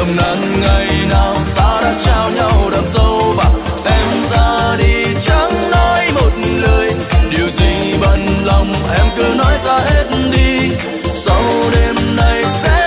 nồng nàn ngày nào ta đã trao nhau đậm sâu và em ra đi chẳng nói một lời. Điều gì bận lòng em cứ nói ra hết đi, sau đêm nay sẽ